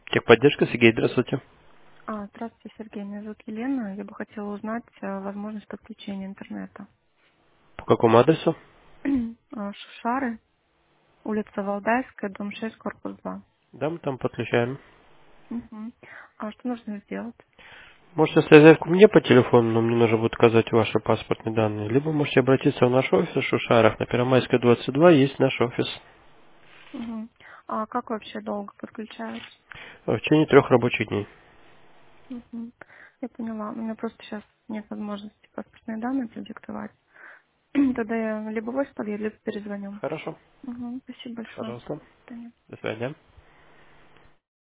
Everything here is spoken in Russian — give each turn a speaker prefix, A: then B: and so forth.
A: Техподдержка, Сергей, здравствуйте.
B: Здравствуйте, Сергей. Меня зовут Елена. Я бы хотела узнать возможность подключения интернета.
A: По какому адресу?
B: Шушары, улица Валдайская, дом 6, корпус 2.
A: Да, мы там подключаем.
B: Мгм. А что нужно сделать?
A: Можете связать ко мне по телефону, но мне нужно будет указать ваши паспортные данные. Либо можете обратиться в наш офис в Шушарах. На Первомайской 22 есть наш офис.
B: Мгм. А как вообще долго подключаются?
A: В течение 3 рабочих дней.
B: Мгм. Я поняла. У меня просто сейчас нет возможности паспортные данные продиктовать. Тогда я либо в почту, либо перезвоню.
A: Хорошо.
B: Мгм. Спасибо большое.
A: Пожалуйста.
B: До свидания.
A: До свидания.